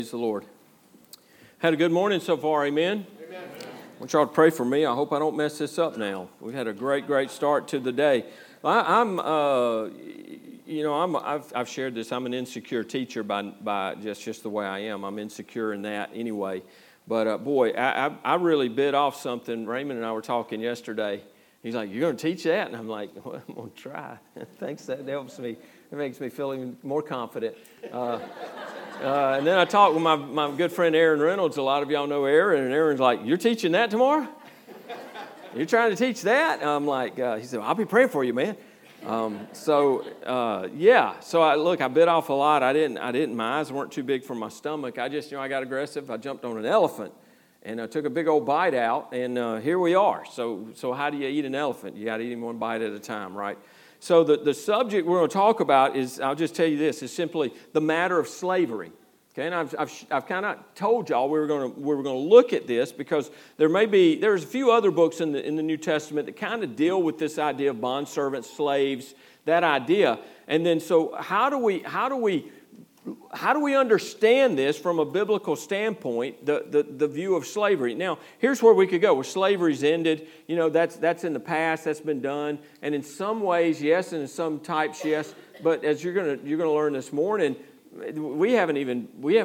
Praise the Lord. Had a good morning so far, amen? Amen. I want y'all to pray for me. I hope I don't mess this up now. We had a great start to the day. I've shared this. I'm an insecure teacher by just the way I am. I'm insecure in that anyway. But I really bit off something. Raymond and I were talking yesterday. He's like, "You're going to teach that?" And I'm like, "Well, I'm going to try." Thanks, that helps me. It makes me feel even more confident. And then I talked with my good friend Aaron Reynolds. A lot of y'all know Aaron, and Aaron's like, "You're teaching that tomorrow? You're trying to teach that?" And I'm like, he said, "I'll be praying for you, man." So I bit off a lot. I didn't. My eyes weren't too big for my stomach. I got aggressive. I jumped on an elephant, and I took a big old bite out, and here we are. So how do you eat an elephant? You got to eat him one bite at a time, right? So the subject we're going to talk about is, I'll just tell you this, is simply the matter of slavery. Okay, and I've kind of told y'all we were going to look at this because there's a few other books in the New Testament that kind of deal with this idea of bondservants, slaves, that idea. And then so how do we understand this from a biblical standpoint, the view of slavery? Now, here's where we could go. Where slavery's ended, that's in the past, that's been done. And in some ways, yes, and in some types, yes. But as you're gonna learn this morning, we haven't even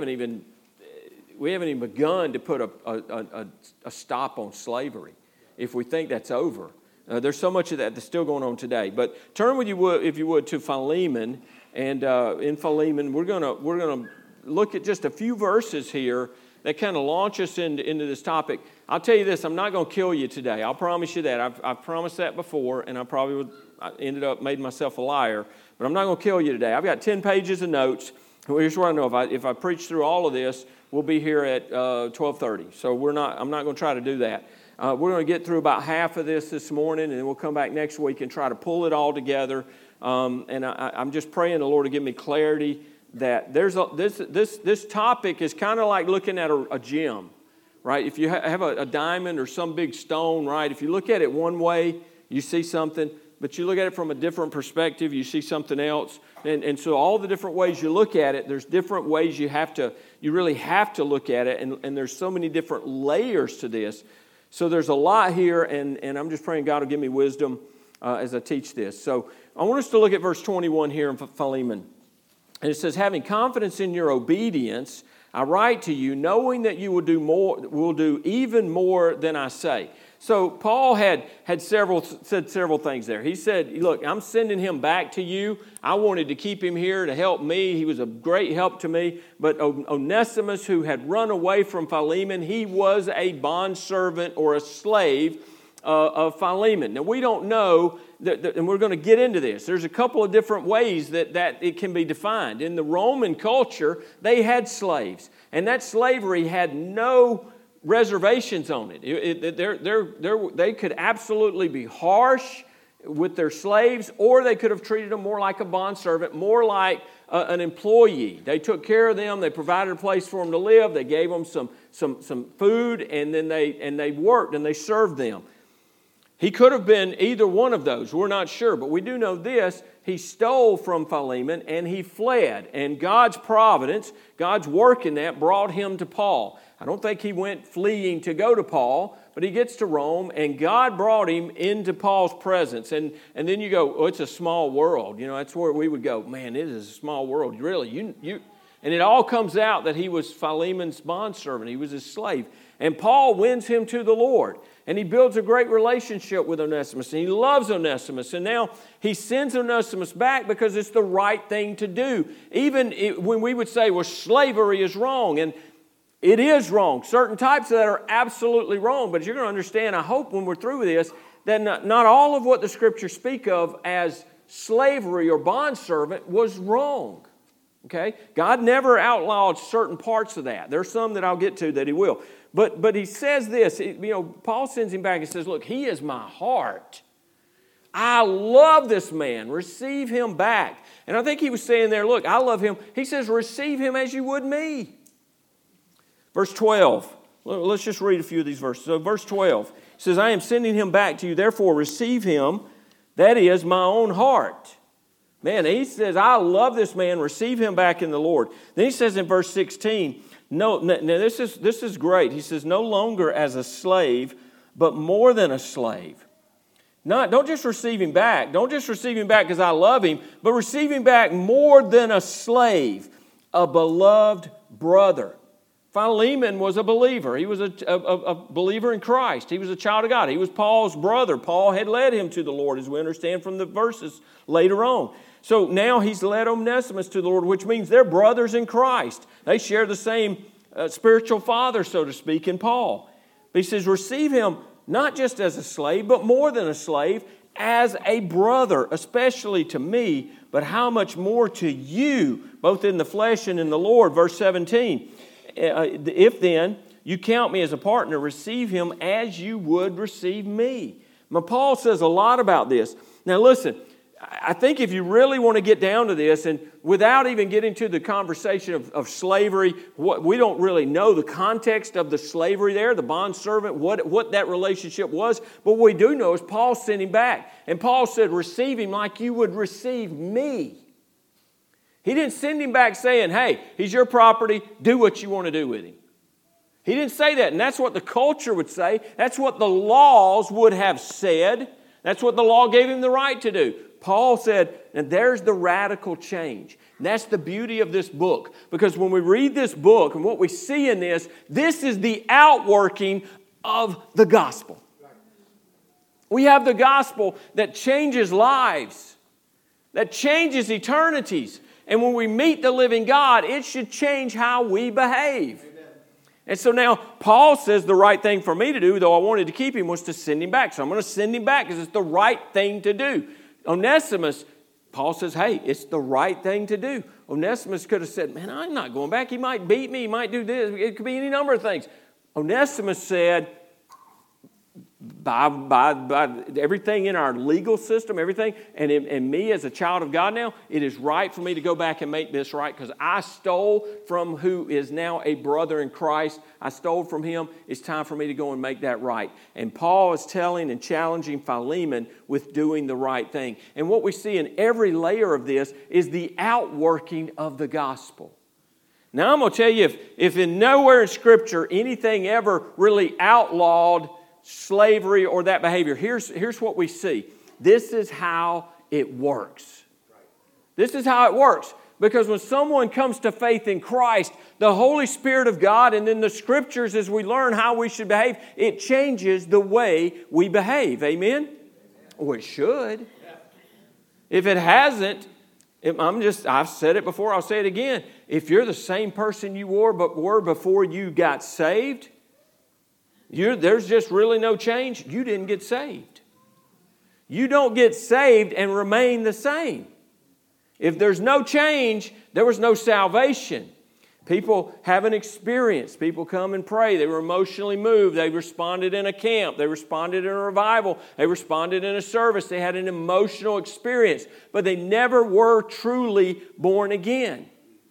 begun to put a stop on slavery if we think that's over. There's so much of that that's still going on today. But turn if you would, to Philemon. And in Philemon, we're gonna look at just a few verses here that kind of launch us into this topic. I'll tell you this: I'm not going to kill you today. I'll promise you that. I've promised that before, and I made myself a liar. But I'm not going to kill you today. I've got 10 pages of notes. Here's what I know: if I preach through all of this, we'll be here at 12:30. So I'm not going to try to do that. We're going to get through about half of this morning, and then we'll come back next week and try to pull it all together. And I'm just praying the Lord to give me clarity that this topic is kind of like looking at a gem, right? If you have a diamond or some big stone, right? If you look at it one way, you see something, but you look at it from a different perspective, you see something else. And so all the different ways you look at it, there's different ways you really have to look at it, and there's so many different layers to this. So there's a lot here, and I'm just praying God will give me wisdom as I teach this. So I want us to look at verse 21 here in Philemon. And it says, "Having confidence in your obedience, I write to you, knowing that you will do even more than I say." So Paul had said several things there. He said, "Look, I'm sending him back to you. I wanted to keep him here to help me. He was a great help to me. But Onesimus, who had run away from Philemon, he was a bondservant or a slave of Philemon." Now, we don't know, and we're going to get into this. There's a couple of different ways that it can be defined. In the Roman culture, they had slaves, and that slavery had no reservations on it. They could absolutely be harsh with their slaves, or they could have treated them more like a bondservant, more like an employee. They took care of them. They provided a place for them to live. They gave them some food, and then they worked and they served them. He could have been either one of those. We're not sure, but we do know this. He stole from Philemon and he fled. And God's providence, God's work in that, brought him to Paul. I don't think he went fleeing to go to Paul, but he gets to Rome and God brought him into Paul's presence. And then you go, "Oh, it's a small world." That's where we would go, "Man, it is a small world." Really, you. And it all comes out that he was Philemon's bondservant. He was his slave. And Paul wins him to the Lord. And he builds a great relationship with Onesimus. And he loves Onesimus. And now he sends Onesimus back because it's the right thing to do. Even when we would say, well, slavery is wrong. And it is wrong. Certain types of that are absolutely wrong. But you're going to understand, I hope when we're through with this, that not all of what the Scriptures speak of as slavery or bondservant was wrong. Okay? God never outlawed certain parts of that. There's some that I'll get to that he will. But he says this, Paul sends him back and says, "Look, he is my heart. I love this man. Receive him back." And I think he was saying there, "Look, I love him." He says, "Receive him as you would me." Verse 12. Let's just read a few of these verses. So verse 12 says, "I am sending him back to you, therefore receive him. That is my own heart." Man, he says, "I love this man. Receive him back in the Lord." Then he says in verse 16, No, now this is great. He says, no longer as a slave, but more than a slave. Don't just receive him back. Don't just receive him back because I love him, but receive him back more than a slave, a beloved brother. Philemon was a believer. He was a believer in Christ. He was a child of God. He was Paul's brother. Paul had led him to the Lord, as we understand from the verses later on. So now he's led Onesimus to the Lord, which means they're brothers in Christ. They share the same spiritual father, so to speak, in Paul. But he says, receive him not just as a slave, but more than a slave, as a brother, especially to me, but how much more to you, both in the flesh and in the Lord. Verse 17, if then you count me as a partner, receive him as you would receive me. Now, Paul says a lot about this. Now, listen, I think if you really want to get down to this, and without even getting to the conversation of slavery, we don't really know the context of the slavery there, the bondservant, what that relationship was. But what we do know is Paul sent him back. And Paul said, receive him like you would receive me. He didn't send him back saying, hey, he's your property, do what you want to do with him. He didn't say that, and that's what the culture would say. That's what the laws would have said. That's what the law gave him the right to do. Paul said, and there's the radical change. And that's the beauty of this book. Because when we read this book and what we see in this is the outworking of the gospel. We have the gospel that changes lives, that changes eternities. And when we meet the living God, it should change how we behave. Amen. And so now Paul says the right thing for me to do, though I wanted to keep him, was to send him back. So I'm going to send him back because it's the right thing to do. Onesimus, Paul says, hey, it's the right thing to do. Onesimus could have said, man, I'm not going back. He might beat me. He might do this. It could be any number of things. Onesimus said, by everything in our legal system, everything, and me as a child of God now, it is right for me to go back and make this right because I stole from who is now a brother in Christ. I stole from him. It's time for me to go and make that right. And Paul is telling and challenging Philemon with doing the right thing. And what we see in every layer of this is the outworking of the gospel. Now I'm going to tell you, if in nowhere in Scripture anything ever really outlawed slavery or that behavior, here's what we see. This is how it works. This is how it works. Because when someone comes to faith in Christ, the Holy Spirit of God and then the Scriptures, as we learn how we should behave, it changes the way we behave. Amen? Well, it should. If it hasn't, I've said it before, I'll say it again. If you're the same person you were before you got saved, there's just really no change. You didn't get saved. You don't get saved and remain the same. If there's no change, there was no salvation. People have an experience. People come and pray. They were emotionally moved. They responded in a camp. They responded in a revival. They responded in a service. They had an emotional experience, but they never were truly born again.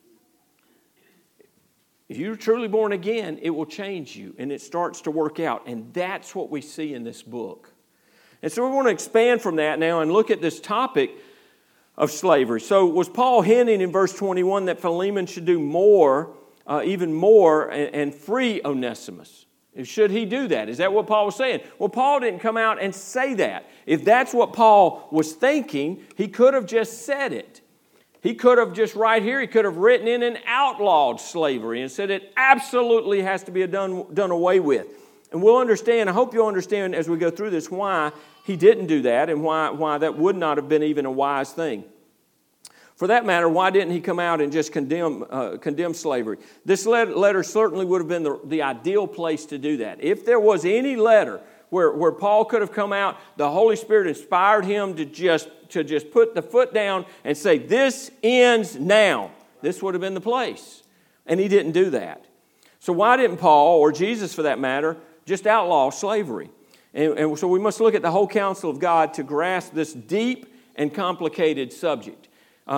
If you're truly born again, it will change you, and it starts to work out. And that's what we see in this book. And so we want to expand from that now and look at this topic of slavery. So was Paul hinting in verse 21 that Philemon should do more, even more, and free Onesimus? Should he do that? Is that what Paul was saying? Well, Paul didn't come out and say that. If that's what Paul was thinking, he could have just said it. He could have just right here, he could have written in and outlawed slavery and said it absolutely has to be done away with. And we'll understand, I hope you'll understand as we go through this, why he didn't do that and why that would not have been even a wise thing. For that matter, why didn't he come out and just condemn slavery? This letter certainly would have been the ideal place to do that. If there was any letter where Paul could have come out, the Holy Spirit inspired him to just put the foot down and say, this ends now. This would have been the place. And he didn't do that. So why didn't Paul, or Jesus for that matter, just outlaw slavery? And so we must look at the whole counsel of God to grasp this deep and complicated subject.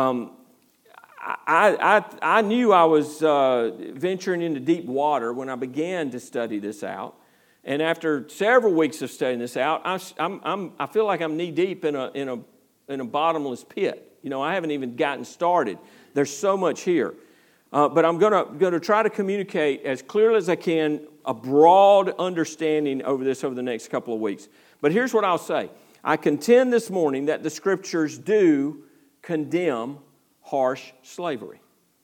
I knew I was venturing into deep water when I began to study this out. And after several weeks of studying this out, I feel like I'm knee deep in a bottomless pit. You know, I haven't even gotten started. There's so much here. But I'm going to try to communicate as clearly as I can a broad understanding over the next couple of weeks. But here's what I'll say. I contend this morning that the Scriptures do condemn harsh slavery.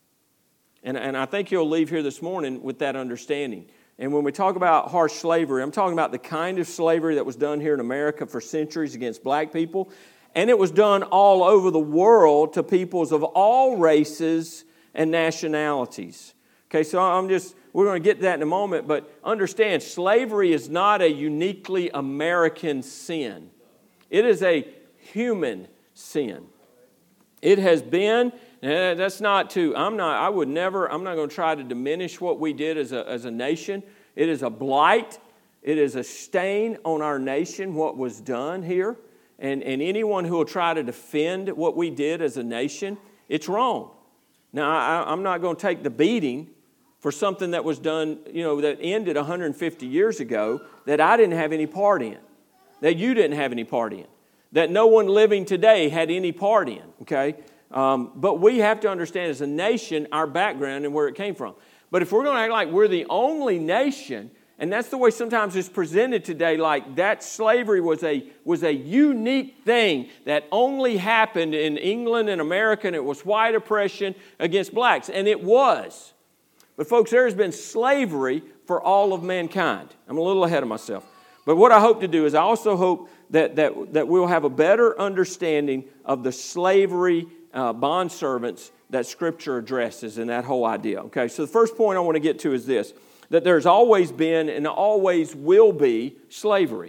And I think you'll leave here this morning with that understanding. And when we talk about harsh slavery, I'm talking about the kind of slavery that was done here in America for centuries against black people. And it was done all over the world to peoples of all races and nationalities. Okay, so we're going to get to that in a moment, but understand, slavery is not a uniquely American sin. It is a human sin. It has been, that's not to, I'm not going to try to diminish what we did as a nation. It is a blight. It is a stain on our nation, what was done here. And anyone who will try to defend what we did as a nation, it's wrong. Now, I'm not going to take the beating for something that was done, that ended 150 years ago that I didn't have any part in, that you didn't have any part in, that no one living today had any part in, okay? But we have to understand as a nation our background and where it came from. But if we're going to act like we're the only nation, and that's the way sometimes it's presented today, like that slavery was a unique thing that only happened in England and America, and it was white oppression against blacks, and it was. But folks, there has been slavery for all of mankind. I'm a little ahead of myself. But what I hope to do is I also hope that we'll have a better understanding of the slavery bondservants that Scripture addresses and that whole idea. Okay, so the first point I want to get to is this, that there's always been and always will be slavery.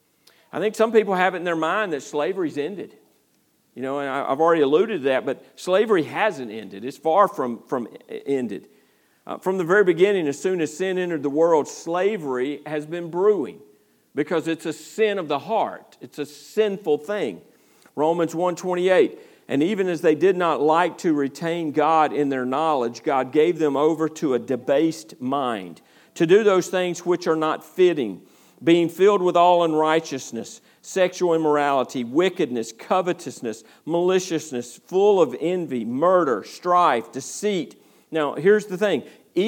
I think some people have it in their mind that slavery's ended. And I've already alluded to that, but slavery hasn't ended. It's far from ended. From the very beginning, as soon as sin entered the world, slavery has been brewing because it's a sin of the heart. It's a sinful thing. Romans 1:28, and even as they did not like to retain God in their knowledge, God gave them over to a debased mind, to do those things which are not fitting, being filled with all unrighteousness, sexual immorality, wickedness, covetousness, maliciousness, full of envy, murder, strife, deceit. Now, here's the thing,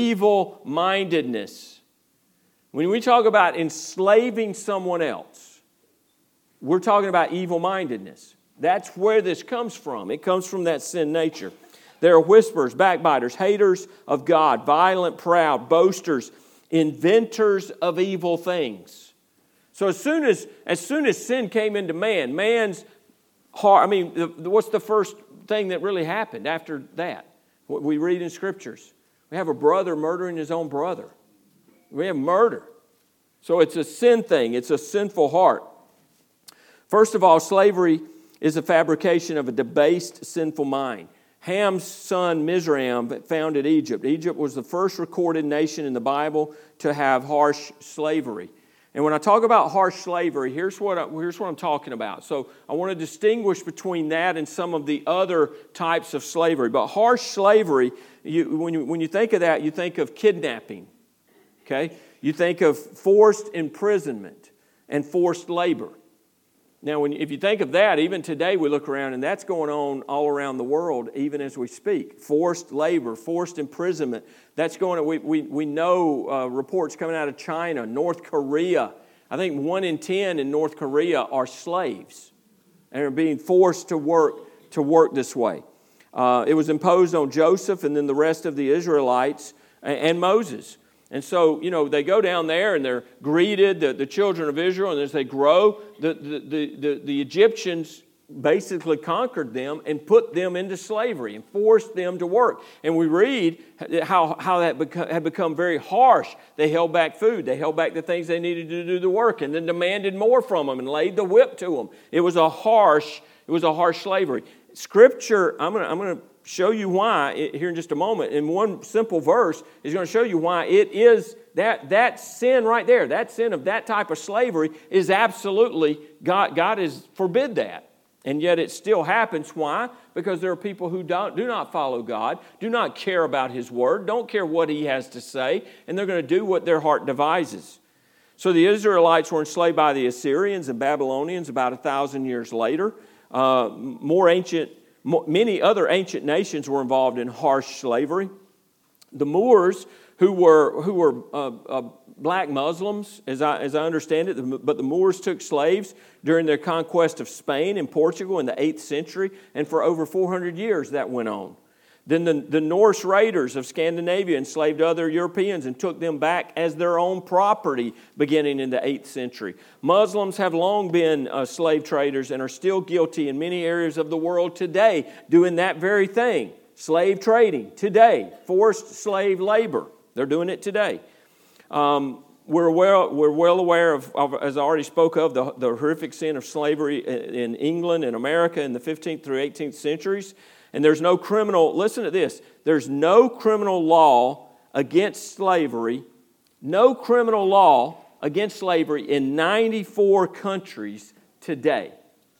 evil-mindedness. When we talk about enslaving someone else, we're talking about evil-mindedness. That's where this comes from. It comes from that sin nature. There are whisperers, backbiters, haters of God, violent, proud, boasters, inventors of evil things. So as soon as sin came into man's heart, what's the first thing that really happened after that? What we read in Scriptures. We have a brother murdering his own brother. We have murder. So it's a sin thing. It's a sinful heart. First of all, slavery is a fabrication of a debased, sinful mind. Ham's son Mizraim founded Egypt. Egypt was the first recorded nation in the Bible to have harsh slavery. And when I talk about harsh slavery, here's what I'm talking about. So I want to distinguish between that and some of the other types of slavery. But harsh slavery, when you think of that, you think of kidnapping. Okay? You think of forced imprisonment and forced labor. Now, if you think of that, even today we look around and that's going on all around the world, even as we speak. Forced labor, forced imprisonment. That's going on. We know reports coming out of China, North Korea. I think 1 in 10 in North Korea are slaves and are being forced to work this way. It was imposed on Joseph and then the rest of the Israelites and Moses. And so, they go down there and they're greeted, the children of Israel, and as they grow, the Egyptians basically conquered them and put them into slavery and forced them to work. And we read how that had become very harsh. They held back food. They held back the things they needed to do the work and then demanded more from them and laid the whip to them. It was a harsh slavery. Scripture, I'm going to show you why here in just a moment. In one simple verse is going to show you why it is that sin right there, that sin of that type of slavery is absolutely, God has forbid that. And yet it still happens. Why? Because there are people who do not follow God, do not care about His Word, don't care what He has to say, and they're going to do what their heart devises. So the Israelites were enslaved by the Assyrians and Babylonians about 1,000 years later. Many other ancient nations were involved in harsh slavery. The Moors, who were black Muslims, as I understand it, but the Moors took slaves during their conquest of Spain and Portugal in the 8th century, and for over 400 years that went on. Then the Norse raiders of Scandinavia enslaved other Europeans and took them back as their own property beginning in the 8th century. Muslims have long been slave traders and are still guilty in many areas of the world today doing that very thing. Slave trading today, forced slave labor. They're doing it today. We're well aware of, as I already spoke of, the horrific sin of slavery in England and America in the 15th through 18th centuries. And there's no criminal, listen to this, there's no criminal law against slavery, no criminal law against slavery in 94 countries today.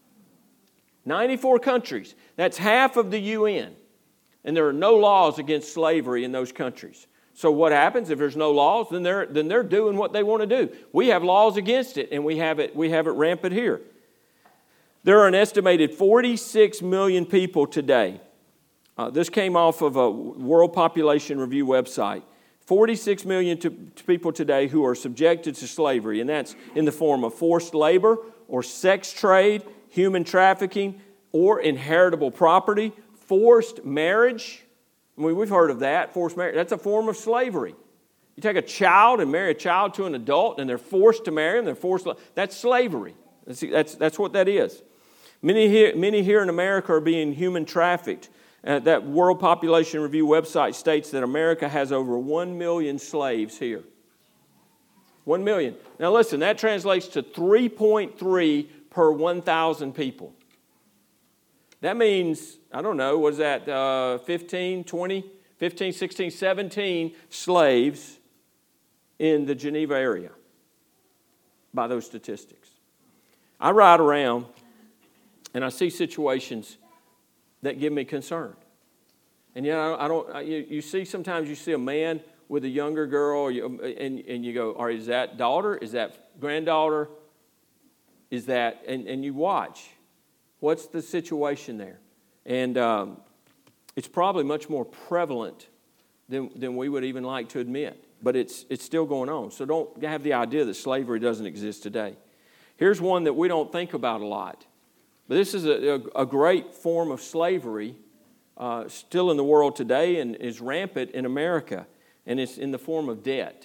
94 countries. That's half of the UN. And there are no laws against slavery in those countries. So what happens if there's no laws? Then they're doing what they want to do. We have laws against it, and we have it rampant here. There are an estimated 46 million people today. This came off of a World Population Review website. 46 million people today who are subjected to slavery, and that's in the form of forced labor or sex trade, human trafficking, or inheritable property, forced marriage. I mean, we've heard of that, forced marriage. That's a form of slavery. You take a child and marry a child to an adult, and they're forced to marry them. That's slavery. That's what that is. Many here in America are being human trafficked. That World Population Review website states that America has over 1 million slaves here. 1 million. Now listen, that translates to 3.3 per 1,000 people. That means, I don't know, was that 15, 16, 17 slaves in the Geneva area by those statistics. I ride around and I see situations that give me concern. And you see sometimes you see a man with a younger girl and you go, is that daughter? Is that granddaughter? Is that, and you watch. What's the situation there? And it's probably much more prevalent than we would even like to admit. But it's still going on. So don't have the idea that slavery doesn't exist today. Here's one that we don't think about a lot. But this is a great form of slavery still in the world today and is rampant in America. And it's in the form of debt.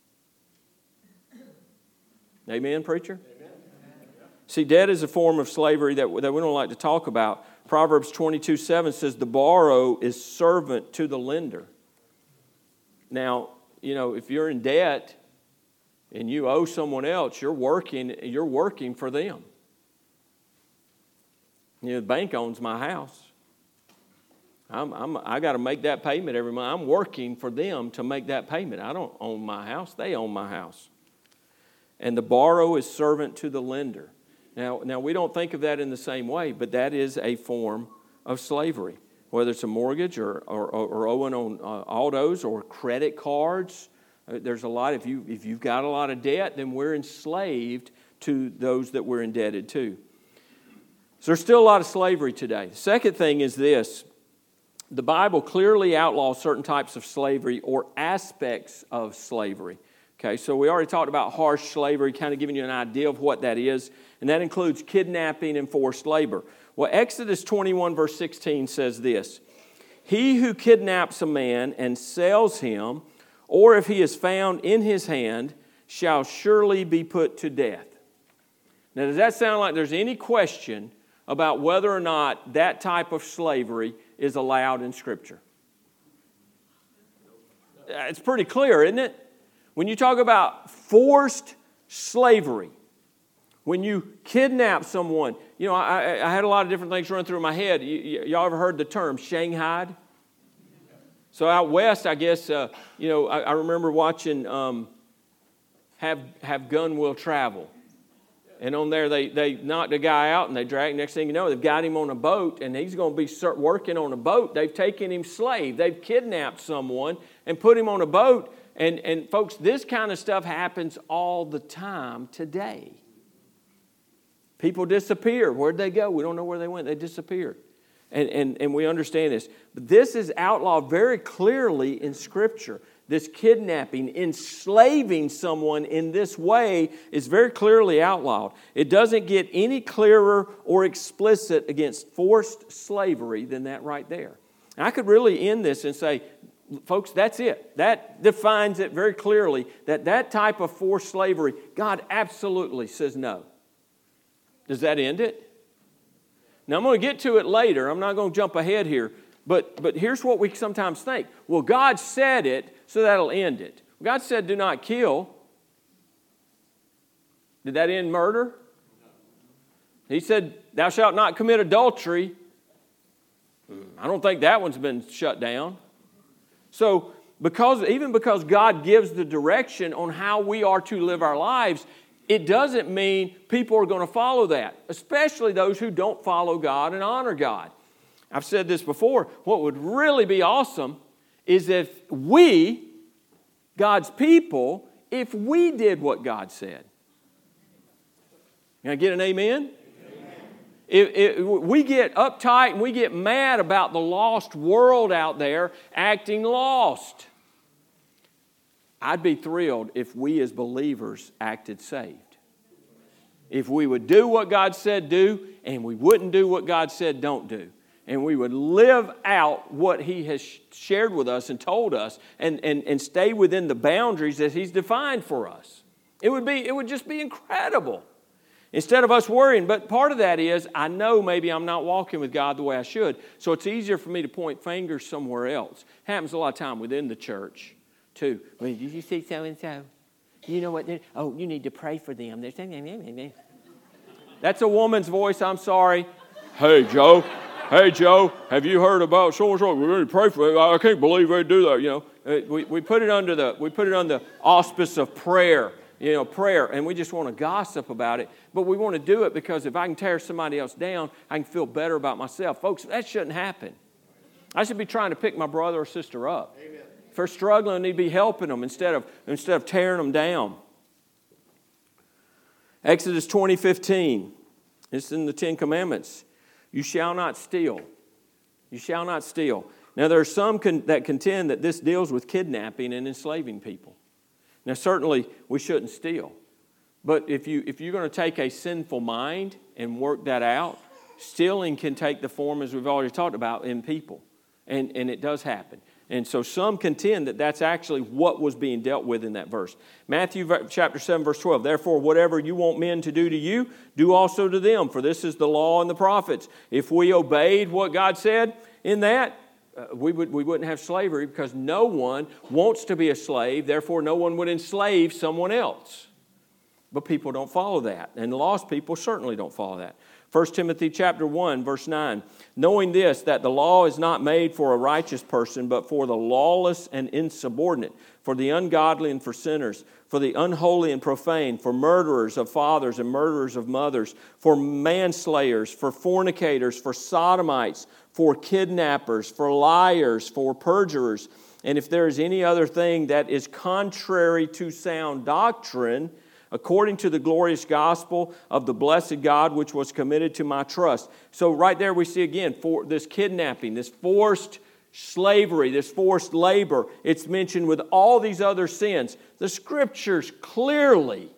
Amen, preacher? See, debt is a form of slavery that we don't like to talk about. Proverbs 22:7 says, the borrower is servant to the lender. Now, if you're in debt and you owe someone else, you're working for them. The bank owns my house. I got to make that payment every month. I'm working for them to make that payment. I don't own my house. They own my house. And the borrower is servant to the lender. Now, we don't think of that in the same way, but that is a form of slavery, whether it's a mortgage or owing on autos or credit cards. There's a lot. If you've got a lot of debt, then we're enslaved to those that we're indebted to. So there's still a lot of slavery today. The second thing is this. The Bible clearly outlaws certain types of slavery or aspects of slavery. Okay, so we already talked about harsh slavery, kind of giving you an idea of what that is. And that includes kidnapping and forced labor. Well, Exodus 21 verse 16 says this. He who kidnaps a man and sells him, or if he is found in his hand, shall surely be put to death. Now, does that sound like there's any question about whether or not that type of slavery is allowed in Scripture? It's pretty clear, isn't it? When you talk about forced slavery, when you kidnap someone, I had a lot of different things run through my head. Y'all ever heard the term shanghaied? So out west, I guess, I remember watching Have Gun Will Travel. And on there, they knocked a guy out and they dragged. Next thing you know, they've got him on a boat and he's going to be working on a boat. They've taken him slave. They've kidnapped someone and put him on a boat. And folks, this kind of stuff happens all the time today. People disappear. Where'd they go? We don't know where they went. They disappeared. And we understand this. But this is outlawed very clearly in Scripture. This kidnapping, enslaving someone in this way is very clearly outlawed. It doesn't get any clearer or explicit against forced slavery than that right there. And I could really end this and say, folks, that's it. That defines it very clearly, that type of forced slavery, God absolutely says no. Does that end it? Now, I'm going to get to it later. I'm not going to jump ahead here. But here's what we sometimes think. Well, God said it, so that'll end it. God said, do not kill. Did that end murder? He said, thou shalt not commit adultery. I don't think that one's been shut down. So, even because God gives the direction on how we are to live our lives, it doesn't mean people are going to follow that, especially those who don't follow God and honor God. I've said this before. What would really be awesome is if we, God's people, if we did what God said. Can I get an amen? If we get uptight and we get mad about the lost world out there acting lost. I'd be thrilled if we as believers acted saved. If we would do what God said do, and we wouldn't do what God said don't do. And we would live out what He has shared with us and told us and stay within the boundaries that He's defined for us. It would just be incredible. Instead of us worrying, but part of that is I know maybe I'm not walking with God the way I should, so it's easier for me to point fingers somewhere else. Happens a lot of time within the church, too. Well, did you see so-and-so? You know what? Oh, you need to pray for them. That's a woman's voice, I'm sorry. Hey, Joe. Hey, Joe, have you heard about so-and-so? We're going to pray for them. I can't believe they do that, you know. We put it under the auspice of prayer. Prayer, and we just want to gossip about it, but we want to do it because if I can tear somebody else down, I can feel better about myself. Folks, that shouldn't happen. I should be trying to pick my brother or sister up. Amen. If they're struggling, I need to be helping them instead of tearing them down. Exodus 20:15. It's in the Ten Commandments. You shall not steal. You shall not steal. Now, there are some that contend that this deals with kidnapping and enslaving people. Now, certainly, we shouldn't steal. But if you're going to take a sinful mind and work that out, stealing can take the form, as we've already talked about, in people. And it does happen. And so some contend that that's actually what was being dealt with in that verse. Matthew chapter 7, verse 12. Therefore, whatever you want men to do to you, do also to them. For this is the law and the prophets. If we obeyed what God said in that, we wouldn't have slavery because no one wants to be a slave. Therefore, no one would enslave someone else. But people don't follow that. And lost people certainly don't follow that. 1 Timothy chapter 1, verse 9. Knowing this, that the law is not made for a righteous person, but for the lawless and insubordinate, for the ungodly and for sinners, for the unholy and profane, for murderers of fathers and murderers of mothers, for manslayers, for fornicators, for sodomites, for kidnappers, for liars, for perjurers. And if there is any other thing that is contrary to sound doctrine, according to the glorious gospel of the blessed God, which was committed to my trust. So right there we see again for this kidnapping, this forced slavery, this forced labor. It's mentioned with all these other sins. The Scriptures clearly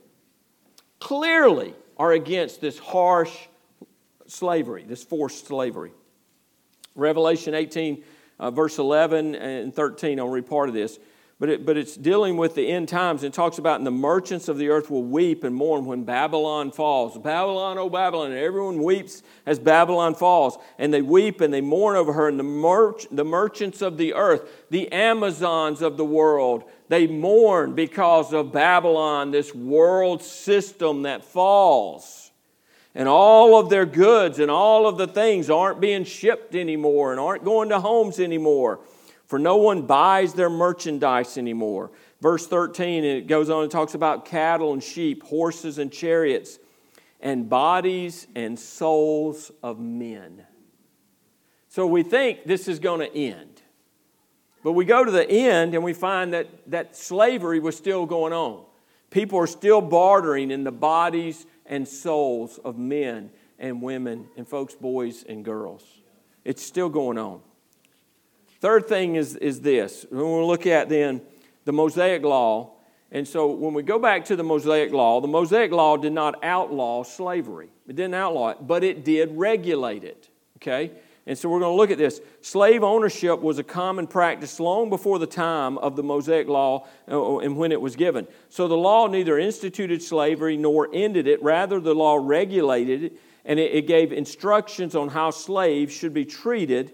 are against this harsh slavery, this forced slavery. Revelation 18, verse 11 and 13, I'll read part of this. But it's dealing with the end times, and it talks about, and the merchants of the earth will weep and mourn when Babylon falls. Babylon, oh Babylon, and everyone weeps as Babylon falls. And they weep and they mourn over her. And the merchants of the earth, the Amazons of the world, they mourn because of Babylon, this world system that falls. And all of their goods and all of the things aren't being shipped anymore and aren't going to homes anymore. For no one buys their merchandise anymore. Verse 13, it goes on and talks about cattle and sheep, horses and chariots, and bodies and souls of men. So we think this is going to end. But we go to the end and we find that slavery was still going on. People are still bartering in the bodies and souls of men and women and folks, boys and girls. It's still going on. Third thing is this. We'll look at then the Mosaic Law. And so when we go back to the Mosaic Law did not outlaw slavery. It didn't outlaw it, but it did regulate it. Okay? And so we're going to look at this. Slave ownership was a common practice long before the time of the Mosaic Law and when it was given. So the law neither instituted slavery nor ended it. Rather, the law regulated it, and it gave instructions on how slaves should be treated,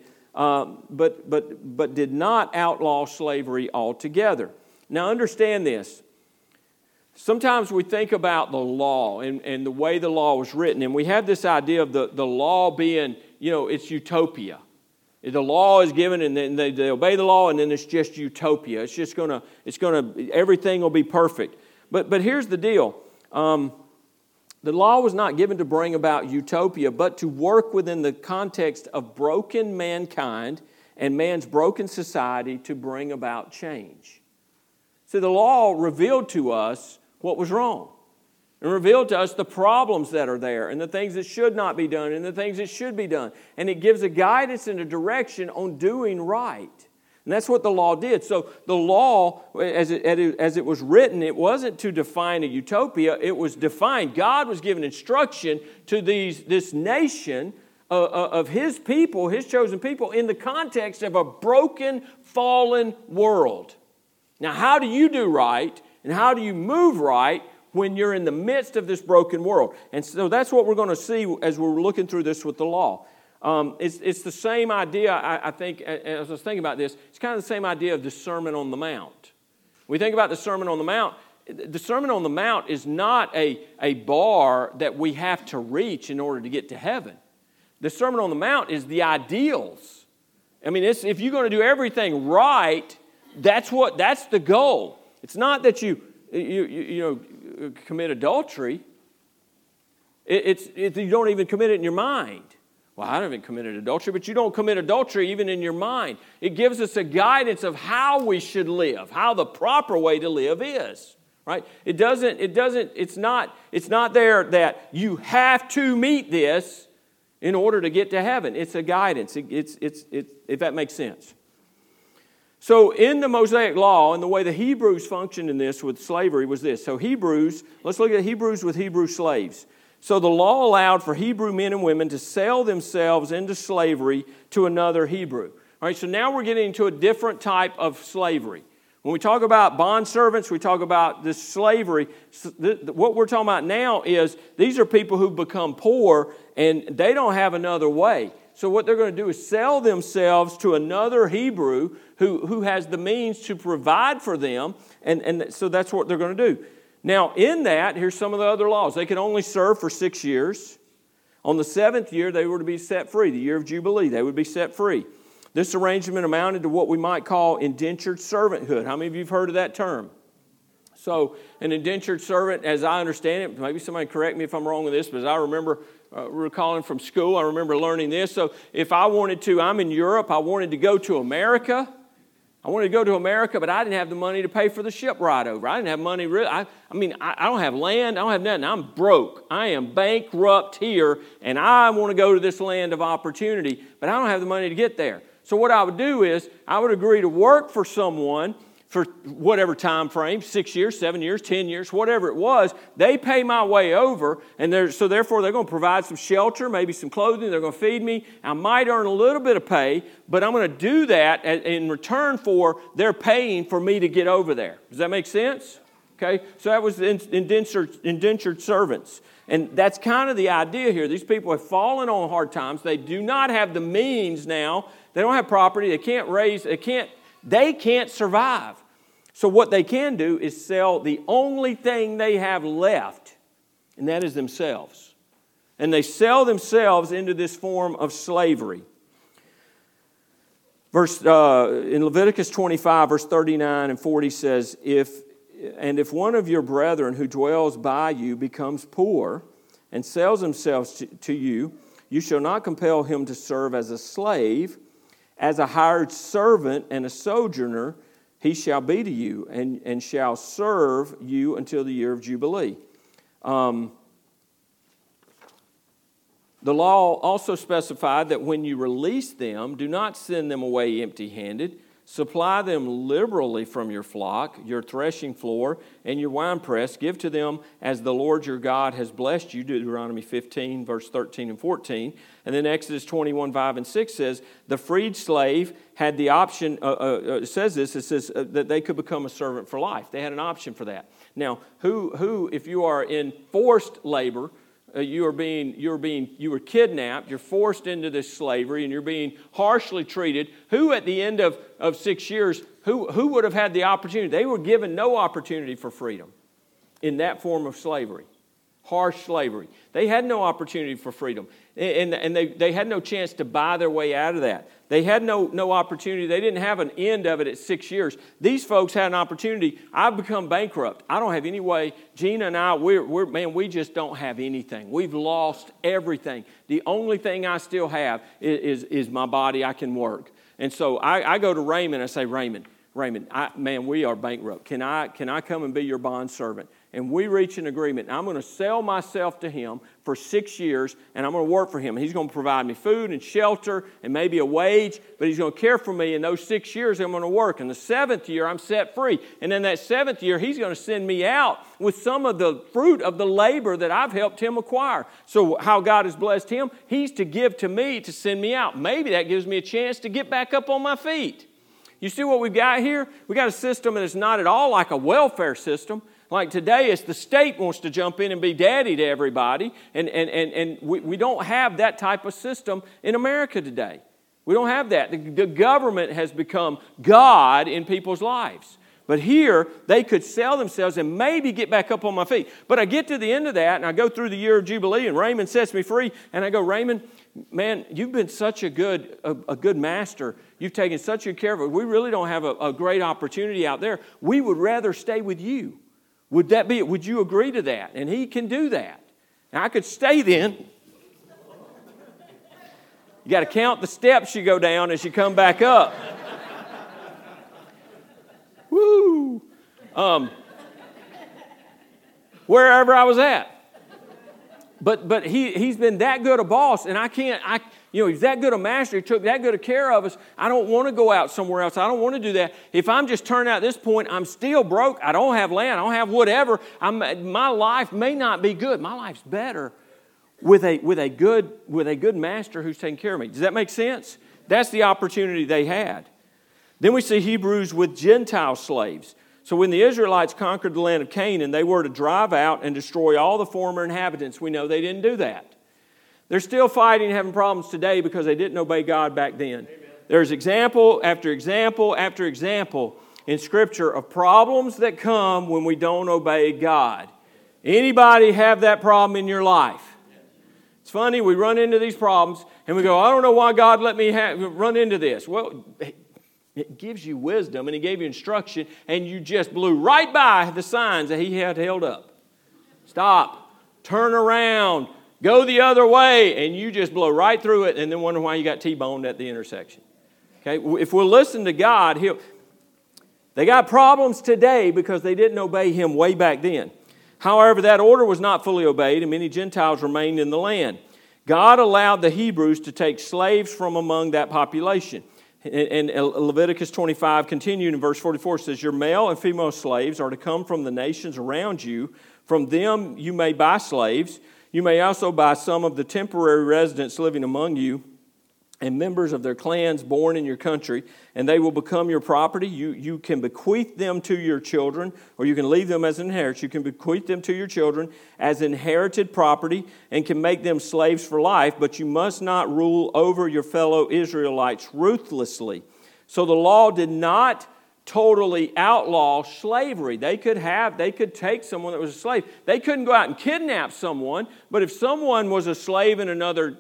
but did not outlaw slavery altogether. Now understand this. Sometimes we think about the law and the way the law was written, and we have this idea of the law being, it's utopia. The law is given, and then they obey the law, and then it's just utopia. Everything will be perfect. But here's the deal. The law was not given to bring about utopia, but to work within the context of broken mankind and man's broken society to bring about change. So the law revealed to us what was wrong, and revealed to us the problems that are there, and the things that should not be done, and the things that should be done. And it gives a guidance and a direction on doing right. And that's what the law did. So the law, as it was written, it wasn't to define a utopia. It was defined. God was giving instruction to this nation of His people, His chosen people, in the context of a broken, fallen world. Now, how do you do right, and how do you move right when you're in the midst of this broken world? And so that's what we're going to see as we're looking through this with the law. It's the same idea, I think, as I was thinking about this, it's kind of the same idea of the Sermon on the Mount. When we think about the Sermon on the Mount is not a bar that we have to reach in order to get to heaven. The Sermon on the Mount is the ideals. I mean, if you're going to do everything right, that's the goal. It's not that you commit adultery. It's you don't even commit it in your mind. Well, I haven't committed adultery, but you don't commit adultery even in your mind. It gives us a guidance of how we should live, how the proper way to live is. Right? It's not there that you have to meet this in order to get to heaven. It's a guidance. If that makes sense. So in the Mosaic Law, and the way the Hebrews functioned in this with slavery was this. So let's look at Hebrews with Hebrew slaves. So the law allowed for Hebrew men and women to sell themselves into slavery to another Hebrew. All right, so now we're getting into a different type of slavery. When we talk about bondservants, we talk about this slavery. What we're talking about now is these are people who become poor and they don't have another way. So what they're going to do is sell themselves to another Hebrew who has the means to provide for them, and so that's what they're going to do. Now, in that, here's some of the other laws. They could only serve for 6 years. On the 7th year, they were to be set free. The year of Jubilee, they would be set free. This arrangement amounted to what we might call indentured servanthood. How many of you have heard of that term? So, an indentured servant, as I understand it, maybe somebody correct me if I'm wrong with this, but as I remember recalling from school, I remember learning this. So, if I wanted to, I'm in Europe, I wanted to go to America. I wanted to go to America, but I didn't have the money to pay for the ship ride over. I didn't have money. I don't have land. I don't have nothing. I'm broke. I am bankrupt here, and I want to go to this land of opportunity, but I don't have the money to get there. So what I would do is I would agree to work for someone for whatever time frame, 6 years, 7 years, 10 years, whatever it was. They pay my way over, and so therefore they're going to provide some shelter, maybe some clothing. They're going to feed me. I might earn a little bit of pay, but I'm going to do that in return for their paying for me to get over there. Does that make sense? Okay, so that was indentured servants. And that's kind of the idea here. These people have fallen on hard times. They do not have the means now. They don't have property. They can't survive. So what they can do is sell the only thing they have left, and that is themselves. And they sell themselves into this form of slavery. In Leviticus 25, verse 39 and 40 says, If one of your brethren who dwells by you becomes poor and sells himself to you, you shall not compel him to serve as a slave. As a hired servant and a sojourner, he shall be to you and shall serve you until the year of Jubilee. The law also specified that when you release them, do not send them away empty-handed. Supply them liberally from your flock, your threshing floor, and your winepress. Give to them as the Lord your God has blessed you, Deuteronomy 15, verse 13 and 14. And then Exodus 21, 5 and 6 says, the freed slave had the option, it says that they could become a servant for life. They had an option for that. Now, who if you are in forced labor, you were kidnapped, you're forced into this slavery, and you're being harshly treated. Who at the end of 6 years, who would have had the opportunity? They were given no opportunity for freedom in that form of slavery, harsh slavery. They had no opportunity for freedom, and they had no chance to buy their way out of that. They had no opportunity. They didn't have an end of it at 6 years. These folks had an opportunity. I've become bankrupt. I don't have any way. Gina and I, we just don't have anything. We've lost everything. The only thing I still have is my body. I can work. And so I go to Raymond. I say, Raymond, we are bankrupt. Can I come and be your bond servant? And we reach an agreement. I'm going to sell myself to him for 6 years, and I'm going to work for him. And he's going to provide me food and shelter and maybe a wage, but he's going to care for me. In those 6 years, I'm going to work. In the 7th year, I'm set free. And in that 7th year, he's going to send me out with some of the fruit of the labor that I've helped him acquire. So how God has blessed him, he's to give to me to send me out. Maybe that gives me a chance to get back up on my feet. You see what we've got here? We've got a system that is not at all like a welfare system. Like today, it's the state wants to jump in and be daddy to everybody, and we don't have that type of system in America today. We don't have that. The government has become God in people's lives. But here, they could sell themselves and maybe get back up on my feet. But I get to the end of that, and I go through the year of Jubilee, and Raymond sets me free, and I go, Raymond, man, you've been such a good master. You've taken such good care of it. We really don't have a great opportunity out there. We would rather stay with you. Would that be it? Would you agree to that? And he can do that. Now, I could stay then. You got to count the steps you go down as you come back up. Woo! Wherever I was at. But he's been that good a boss, and he's that good a master. He took that good of care of us. I don't want to go out somewhere else. I don't want to do that. If I'm just turned out at this point, I'm still broke. I don't have land. I don't have whatever. My life may not be good. My life's better with a good master who's taking care of me. Does that make sense? That's the opportunity they had. Then we see Hebrews with Gentile slaves. So when the Israelites conquered the land of Canaan, they were to drive out and destroy all the former inhabitants. We know they didn't do that. They're still fighting and having problems today because they didn't obey God back then. Amen. There's example after example after example in Scripture of problems that come when we don't obey God. Anybody have that problem in your life? It's funny, we run into these problems and we go, I don't know why God let me run into this. Well, it gives you wisdom, and He gave you instruction, and you just blew right by the signs that He had held up. Stop. Turn around. Go the other way, and you just blow right through it and then wonder why you got T-boned at the intersection. Okay? If we'll listen to God, they got problems today because they didn't obey Him way back then. However, that order was not fully obeyed, and many Gentiles remained in the land. God allowed the Hebrews to take slaves from among that population. And Leviticus 25, continuing in verse 44, says, your male and female slaves are to come from the nations around you. From them you may buy slaves. You may also buy some of the temporary residents living among you and members of their clans born in your country, and they will become your property. You can bequeath them to your children, or you can leave them as an inheritance. You can bequeath them to your children as inherited property and can make them slaves for life, but you must not rule over your fellow Israelites ruthlessly. So the law did not totally outlaw slavery. They could take someone that was a slave. They couldn't go out and kidnap someone, but if someone was a slave in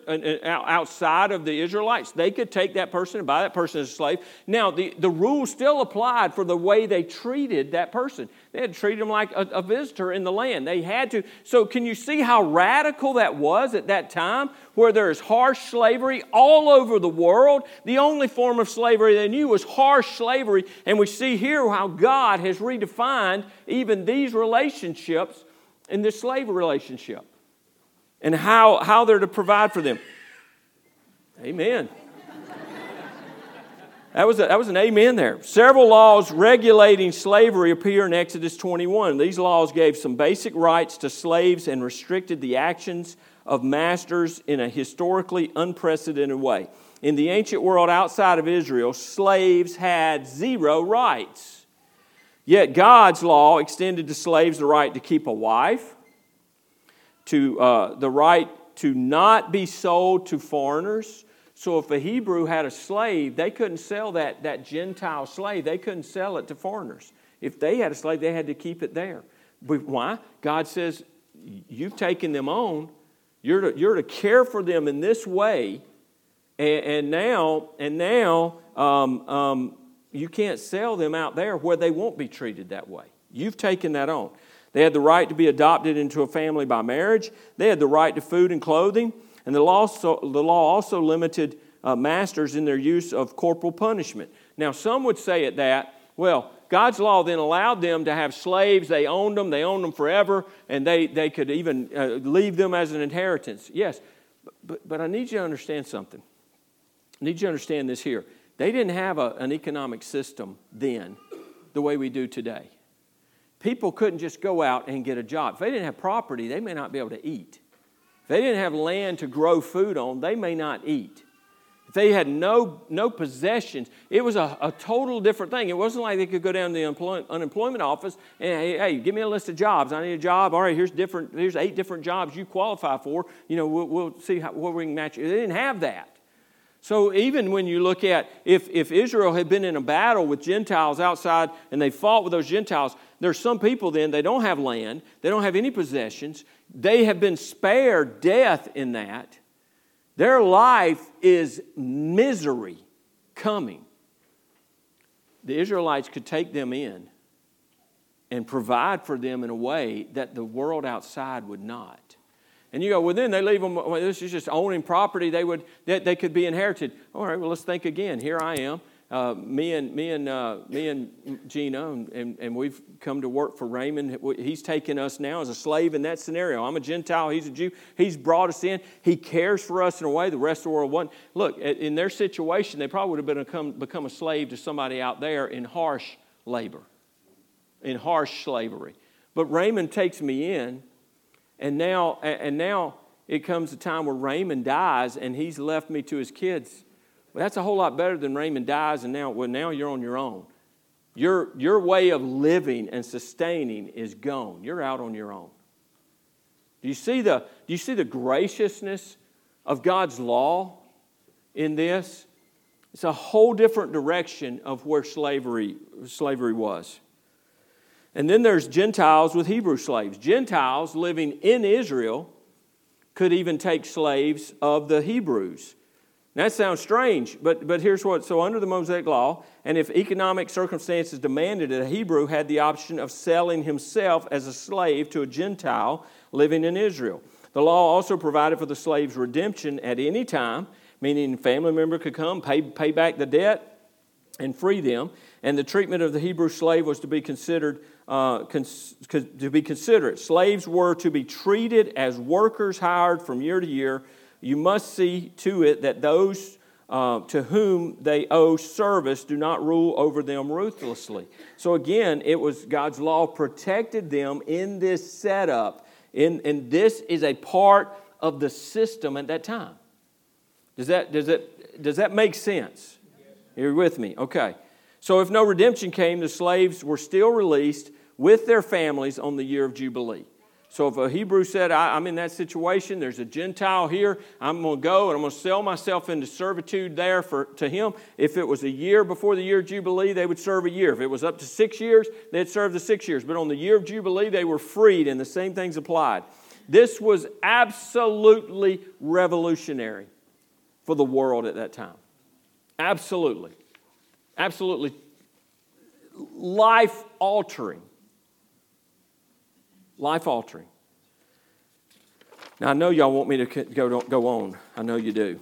outside of the Israelites, they could take that person and buy that person as a slave. Now, the rule still applied for the way they treated that person. They had to treat him like a visitor in the land. They had to. So can you see how radical that was at that time, where there is harsh slavery all over the world? The only form of slavery they knew was harsh slavery, and we see here how God has redefined even these relationships in this slave relationship. and how they're to provide for them. Amen. That was an amen there. Several laws regulating slavery appear in Exodus 21. These laws gave some basic rights to slaves and restricted the actions of masters in a historically unprecedented way. In the ancient world outside of Israel, slaves had zero rights. Yet God's law extended to slaves the right to keep a wife, to the right to not be sold to foreigners. So if a Hebrew had a slave, they couldn't sell that Gentile slave. They couldn't sell it to foreigners. If they had a slave, they had to keep it there. But why? God says, you've taken them on. You're to care for them in this way. And now, you can't sell them out there where they won't be treated that way. You've taken that on. They had the right to be adopted into a family by marriage. They had the right to food and clothing. And the law also limited masters in their use of corporal punishment. Now, some would say at that, well, God's law then allowed them to have slaves. They owned them forever, and they could even leave them as an inheritance. Yes, but I need you to understand something. I need you to understand this here. They didn't have an economic system then the way we do today. People couldn't just go out and get a job. If they didn't have property, they may not be able to eat. If they didn't have land to grow food on, they may not eat. If they had no possessions, it was a total different thing. It wasn't like they could go down to the unemployment office and, hey, give me a list of jobs. I need a job. All right, here's 8 different jobs you qualify for. We'll see where we can match you. They didn't have that. So even when you look at if Israel had been in a battle with Gentiles outside and they fought with those Gentiles, there's some people then, they don't have land, they don't have any possessions, they have been spared death in that. Their life is misery coming. The Israelites could take them in and provide for them in a way that the world outside would not. And you go, well, then they leave them, well, this is just owning property, they could be inherited. All right, well, let's think again. Here I am, me and Gina, and we've come to work for Raymond. He's taken us now as a slave in that scenario. I'm a Gentile, he's a Jew. He's brought us in. He cares for us in a way the rest of the world wouldn't. Look, in their situation, they probably would have become a slave to somebody out there in harsh labor, in harsh slavery. But Raymond takes me in. And now it comes a time where Raymond dies and he's left me to his kids. Well, that's a whole lot better than Raymond dies and now you're on your own. Your way of living and sustaining is gone. You're out on your own. Do you see the graciousness of God's law in this? It's a whole different direction of where slavery was. And then there's Gentiles with Hebrew slaves. Gentiles living in Israel could even take slaves of the Hebrews. That sounds strange, but here's what. So under the Mosaic law, and if economic circumstances demanded it, a Hebrew had the option of selling himself as a slave to a Gentile living in Israel. The law also provided for the slave's redemption at any time, meaning a family member could come, pay back the debt, and free them. And the treatment of the Hebrew slave was to be considered considerate. Slaves were to be treated as workers hired from year to year. You must see to it that those to whom they owe service do not rule over them ruthlessly. So again, it was God's law protected them in this setup, and this is a part of the system at that time. Does that make sense? You're with me? Okay. So if no redemption came, the slaves were still released with their families on the year of Jubilee. So if a Hebrew said, I'm in that situation, there's a Gentile here, I'm going to go and I'm going to sell myself into servitude there to him. If it was a year before the year of Jubilee, they would serve a year. If it was up to 6 years, they'd serve the 6 years. But on the year of Jubilee, they were freed and the same things applied. This was absolutely revolutionary for the world at that time. Absolutely. Absolutely life-altering. Life-altering. Now, I know y'all want me to go on. I know you do.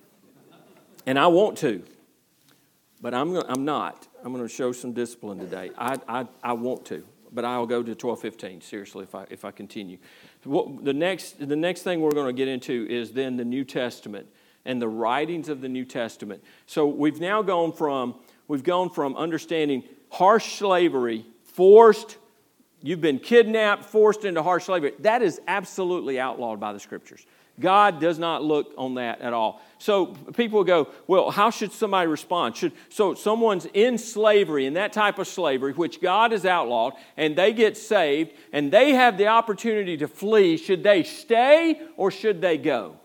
And I want to. But I'm not. I'm going to show some discipline today. I want to. but I'll go to 12:15, seriously, if I continue. The next thing we're going to get into is then the New Testament and the writings of the New Testament. So we've now gone from understanding harsh slavery, forced, you've been kidnapped, forced into harsh slavery. That is absolutely outlawed by the Scriptures. God does not look on that at all. So people will go, well, how should somebody respond? So someone's in slavery, in that type of slavery, which God has outlawed, and they get saved, and they have the opportunity to flee. Should they stay or should they go?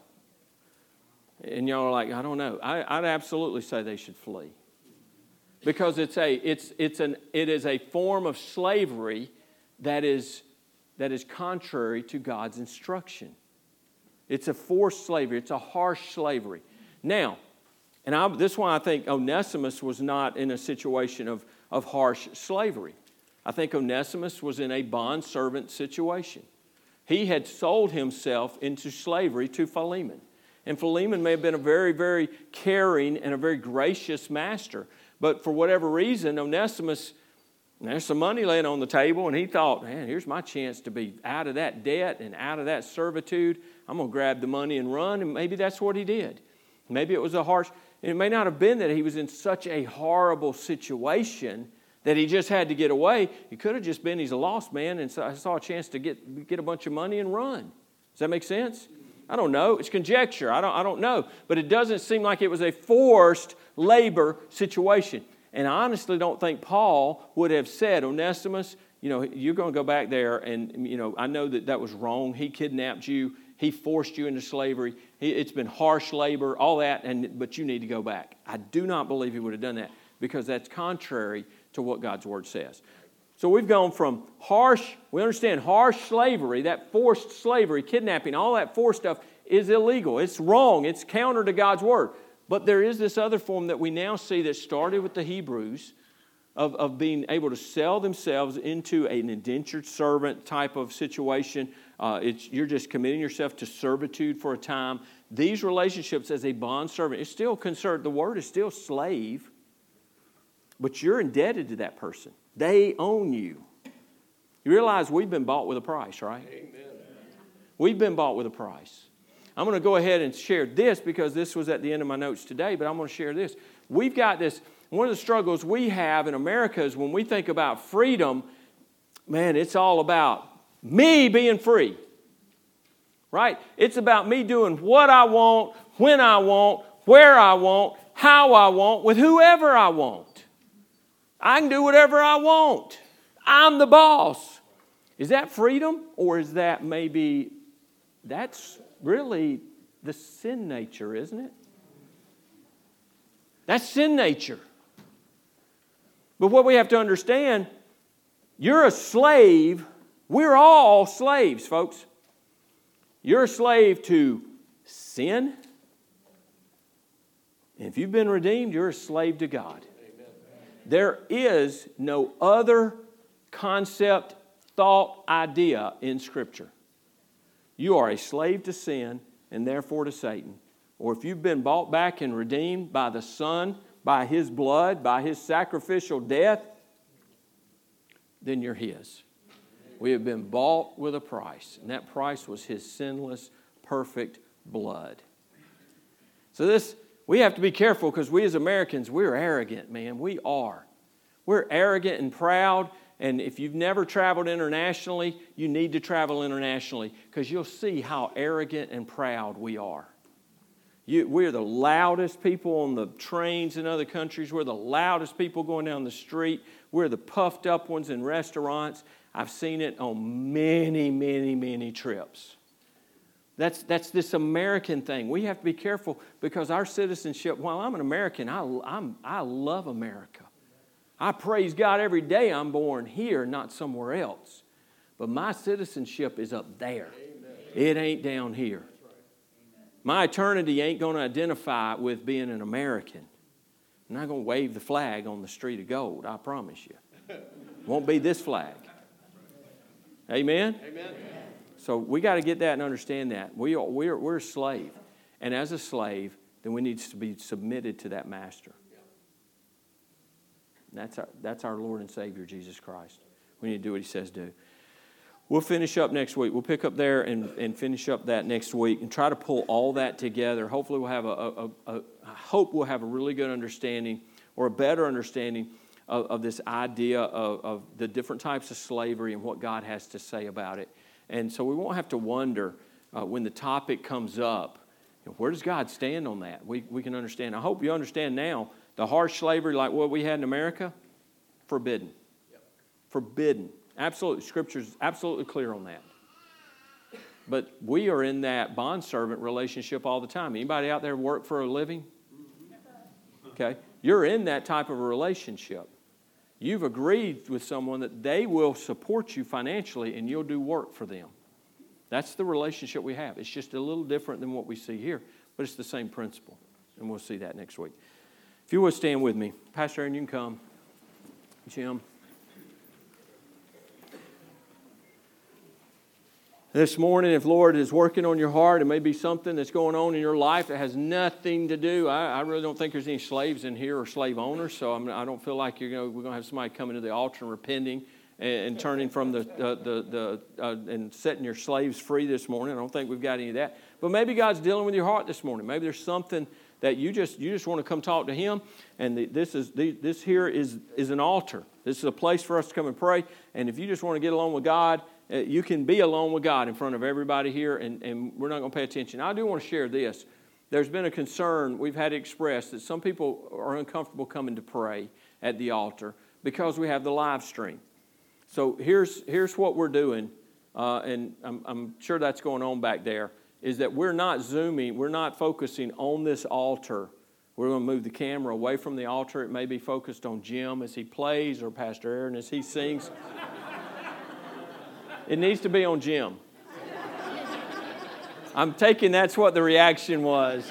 And y'all are like, I don't know. I'd absolutely say they should flee. Because it is a form of slavery that is contrary to God's instruction. It's a forced slavery. It's a harsh slavery. Now, this is why I think Onesimus was not in a situation of harsh slavery. I think Onesimus was in a bondservant situation. He had sold himself into slavery to Philemon. And Philemon may have been a very, very caring and a very gracious master. But for whatever reason, Onesimus, there's some money laying on the table, and he thought, man, here's my chance to be out of that debt and out of that servitude. I'm going to grab the money and run, and maybe that's what he did. Maybe it was it may not have been that he was in such a horrible situation that he just had to get away. It could have just been he's a lost man, and so I saw a chance to get a bunch of money and run. Does that make sense? I don't know. It's conjecture. I don't know. But it doesn't seem like it was a forced labor situation. And I honestly don't think Paul would have said, Onesimus, you're going to go back there and, I know that was wrong. He kidnapped you. He forced you into slavery. It's been harsh labor, all that, but you need to go back. I do not believe he would have done that because that's contrary to what God's Word says. So we've gone from we understand harsh slavery, that forced slavery, kidnapping, all that forced stuff is illegal. It's wrong. It's counter to God's Word. But there is this other form that we now see that started with the Hebrews of being able to sell themselves into an indentured servant type of situation. You're just committing yourself to servitude for a time. These relationships as a bondservant, it's still concerned, the word is still slave, but you're indebted to that person. They own you. You realize we've been bought with a price, right? Amen. We've been bought with a price. I'm going to go ahead and share this because this was at the end of my notes today, but I'm going to share this. We've got this. One of the struggles we have in America is when we think about freedom, man, it's all about me being free, right? It's about me doing what I want, when I want, where I want, how I want, with whoever I want. I can do whatever I want. I'm the boss. Is that freedom, or is that that's really the sin nature, isn't it? That's sin nature. But what we have to understand, you're a slave. We're all slaves, folks. You're a slave to sin. And if you've been redeemed, you're a slave to God. Amen. There is no other concept, thought, idea in Scripture. You are a slave to sin and therefore to Satan. Or if you've been bought back and redeemed by the Son, by His blood, by His sacrificial death, then you're His. We have been bought with a price, and that price was His sinless, perfect blood. So we have to be careful because we as Americans, we're arrogant, man. We are. We're arrogant and proud, and if you've never traveled internationally, you need to travel internationally because you'll see how arrogant and proud we are. We're the loudest people on the trains in other countries. We're the loudest people going down the street. We're the puffed up ones in restaurants. I've seen it on many, many, many trips. That's this American thing. We have to be careful because our citizenship, while I'm an American, I love America. I praise God every day I'm born here, not somewhere else. But my citizenship is up there. Amen. It ain't down here. My eternity ain't going to identify with being an American. I'm not going to wave the flag on the street of gold, I promise you. It won't be this flag. Amen? Amen. So we got to get that and understand that. We're a slave. And as a slave, then we need to be submitted to that master. And that's our Lord and Savior, Jesus Christ. We need to do what he says do. We'll finish up next week. We'll pick up there and finish up that next week and try to pull all that together. Hopefully we'll have I hope we'll have a really good understanding or a better understanding of this idea of the different types of slavery and what God has to say about it. And so we won't have to wonder when the topic comes up, where does God stand on that? We can understand. I hope you understand now the harsh slavery like what we had in America, forbidden. Yep. Forbidden. Absolutely. Scripture's absolutely clear on that. But we are in that bondservant relationship all the time. Anybody out there work for a living? Okay. You're in that type of a relationship. You've agreed with someone that they will support you financially and you'll do work for them. That's the relationship we have. It's just a little different than what we see here, but it's the same principle. And we'll see that next week. If you would stand with me. Pastor Aaron, you can come. Jim. This morning, if Lord is working on your heart, it may be something that's going on in your life that has nothing to do. I really don't think there's any slaves in here or slave owners, so I don't feel like we're going to have somebody coming to the altar and repenting and turning from and setting your slaves free this morning. I don't think we've got any of that. But maybe God's dealing with your heart this morning. Maybe there's something that you just want to come talk to Him. And this here is an altar. This is a place for us to come and pray. And if you just want to get along with God, you can be alone with God in front of everybody here, and we're not going to pay attention. I do want to share this. There's been a concern we've had expressed that some people are uncomfortable coming to pray at the altar because we have the live stream. So here's what we're doing, and I'm sure that's going on back there, is that we're not zooming, we're not focusing on this altar. We're going to move the camera away from the altar. It may be focused on Jim as he plays or Pastor Aaron as he sings. It needs to be on Jim. I'm taking that's what the reaction was.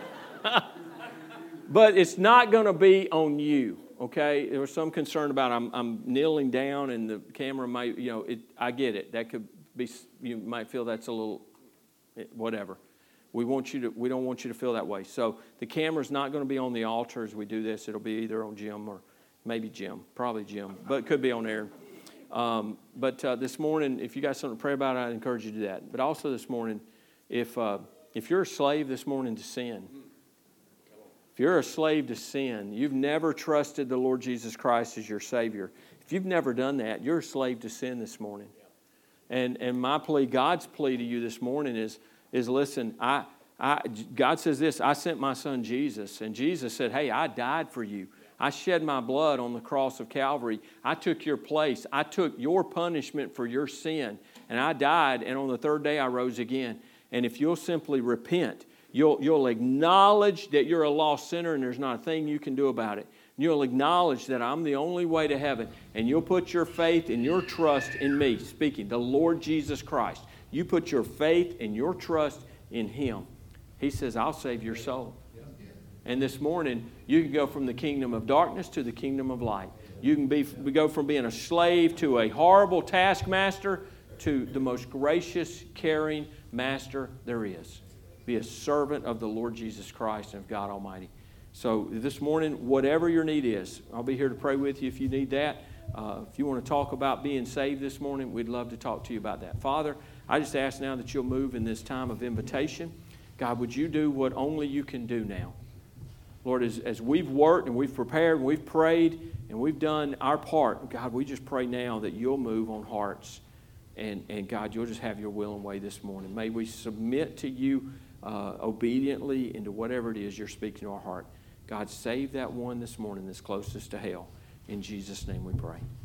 But it's not going to be on you, okay? There was some concern about I'm kneeling down and the camera might, I get it. That could be, you might feel that's a little, whatever. We don't want you to feel that way. So the camera's not going to be on the altar as we do this. It'll be either on Jim or maybe Jim, probably Jim, but it could be on Aaron. But this morning, if you got something to pray about, I'd encourage you to do that. But also this morning, if you're a slave this morning to sin, if you're a slave to sin, you've never trusted the Lord Jesus Christ as your Savior. If you've never done that, you're a slave to sin this morning. And my plea, God's plea to you this morning is listen, God says this, I sent my son Jesus, and Jesus said, hey, I died for you. I shed my blood on the cross of Calvary. I took your place. I took your punishment for your sin. And I died, and on the third day I rose again. And if you'll simply repent, you'll acknowledge that you're a lost sinner and there's not a thing you can do about it. You'll acknowledge that I'm the only way to heaven. And you'll put your faith and your trust in me, speaking, the Lord Jesus Christ. You put your faith and your trust in Him. He says, I'll save your soul. And this morning, you can go from the kingdom of darkness to the kingdom of light. You can go from being a slave to a horrible taskmaster to the most gracious, caring master there is. Be a servant of the Lord Jesus Christ and of God Almighty. So this morning, whatever your need is, I'll be here to pray with you if you need that. If you want to talk about being saved this morning, we'd love to talk to you about that. Father, I just ask now that you'll move in this time of invitation. God, would you do what only you can do now? Lord, as we've worked and we've prepared and we've prayed and we've done our part, God, we just pray now that you'll move on hearts. And God, you'll just have your will and way this morning. May we submit to you obediently into whatever it is you're speaking to our heart. God, save that one this morning that's closest to hell. In Jesus' name we pray.